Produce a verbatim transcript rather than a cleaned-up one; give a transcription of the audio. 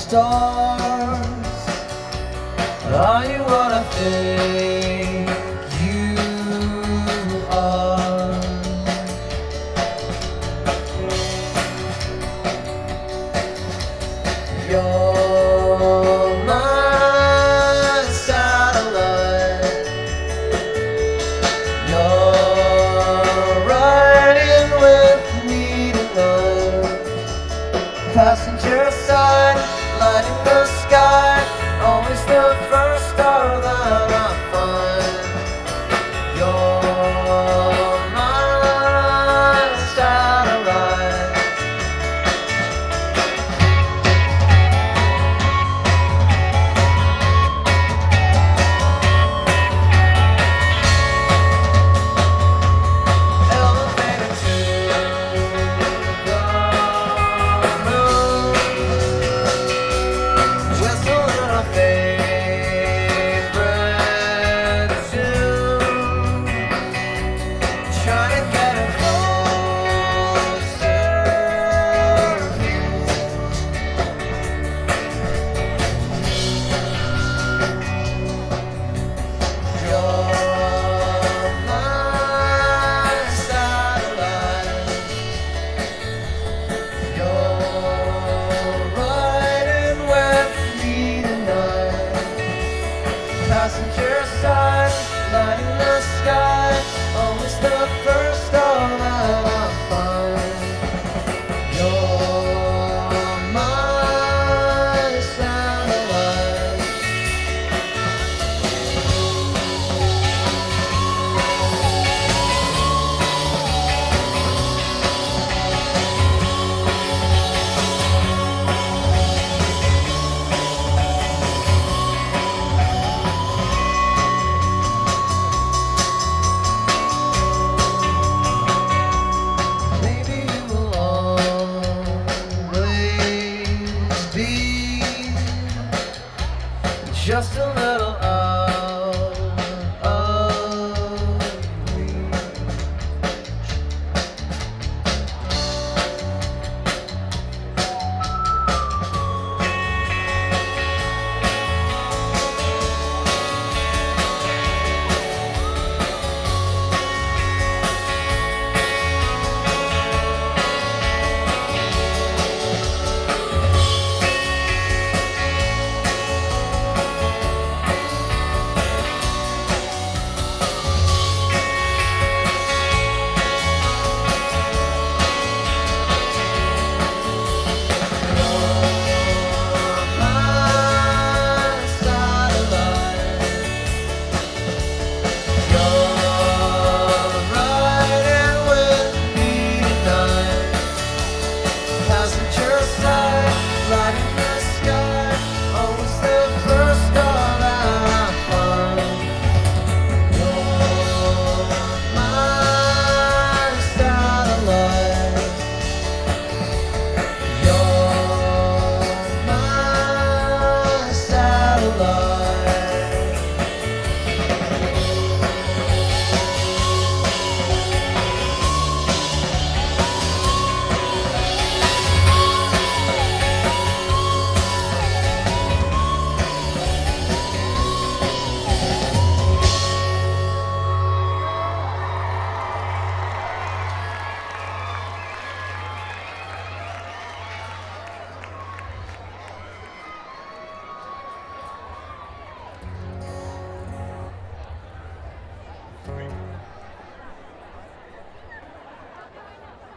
stars. Are you what I think you are? You're my satellite. You're riding with me tonight. Passenger side, lighting the sky. Always the first star that I find. You're my satellite. Elevator to the moon. Whistle in our favorite tune. Trying to get it closer. You're my satellite. You're riding with me tonight. Passenger side, lighting the sky. Always the first star that I find. You're my satellite. Maybe you will always be just a little